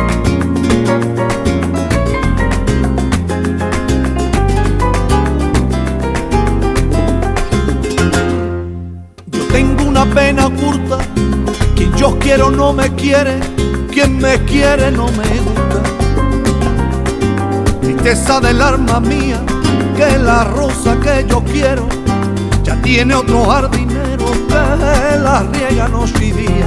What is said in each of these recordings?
Tengo una pena oculta, quien yo quiero no me quiere, quien me quiere no me gusta. Tristeza del alma mía, que la rosa que yo quiero ya tiene otro jardinero que la riega noche y día.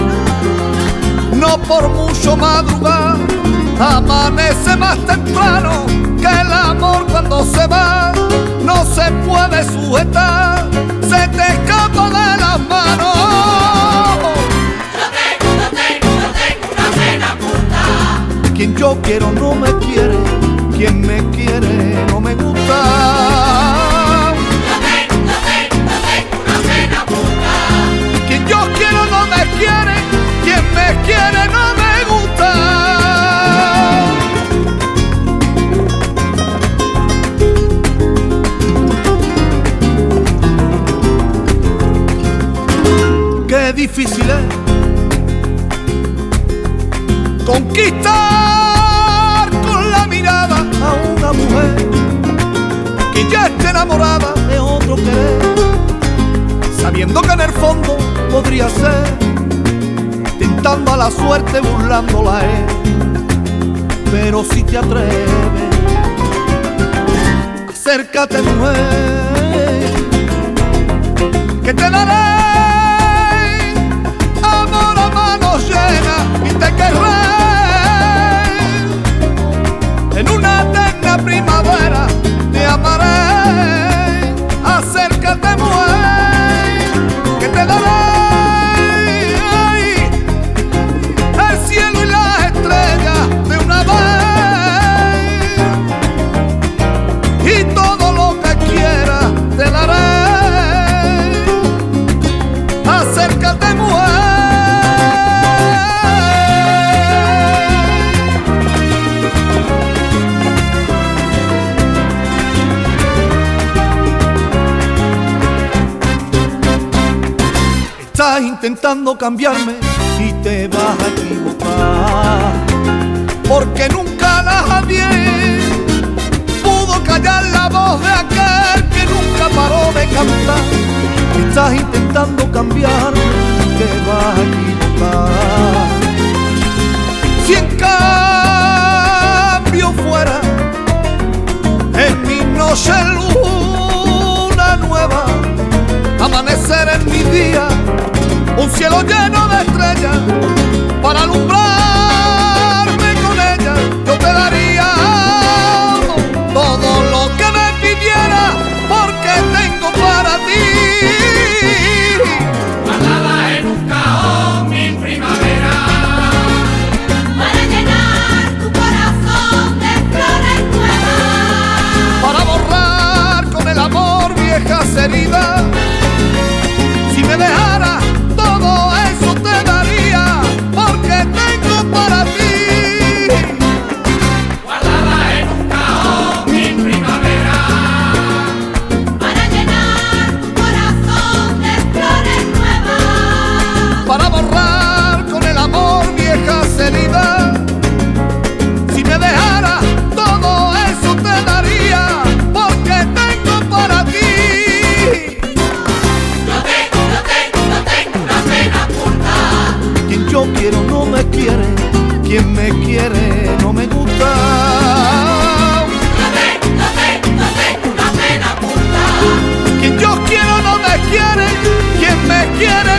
No por mucho madrugar, amanece más temprano, que el amor cuando se va no se puede sujetar, se te escapa de las manos. Yo tengo una pena oculta. Quien yo quiero no me quiere, quien me quiere no me gusta. Yo tengo una pena oculta. Quien yo quiero no me quiere, quien me quiere no me gusta. Qué difícil es conquistar con la mirada a una mujer que ya está enamorada de otro querer, sabiendo que en el fondo podría ser tentando a la suerte, burlándola a él. Pero si te atreves, acércate mujer, que te daré amor a manos llenas y te querré en una eterna primavera, te amaré. Acércate mujer, que te daré el cielo y las estrellas de una vez, y todo lo que quieras te daré. Acércate mujer. Estás intentando cambiarme y te vas a equivocar, porque nunca nadie pudo callar la voz de aquel que nunca paró de cantar. Estás intentando cambiarme y te vas a equivocar. Si en cambio fuera en mi noche luna nueva, amanecer en mi día, un cielo lleno de estrellas para alumbrarme con ella, yo te daría todo lo que me pidiera, porque tengo para ti. Guardada en un cajón mi primavera, para llenar tu corazón de flores nuevas, Para borrar con el amor viejas heridas. Si me dejara, todo eso te daría, porque tengo para ti. guardada en un cajón mi primavera, para llenar tu corazón de flores nuevas, Para borrar con el amor viejas heridas. Si me dejara, todo eso te daría, porque tengo para ti. yo tengo una pena oculta. Quien yo quiero no me quiere, quien me quiere no me gusta. Yo tengo una pena oculta. Quien yo quiero no me quiere, quien me quiere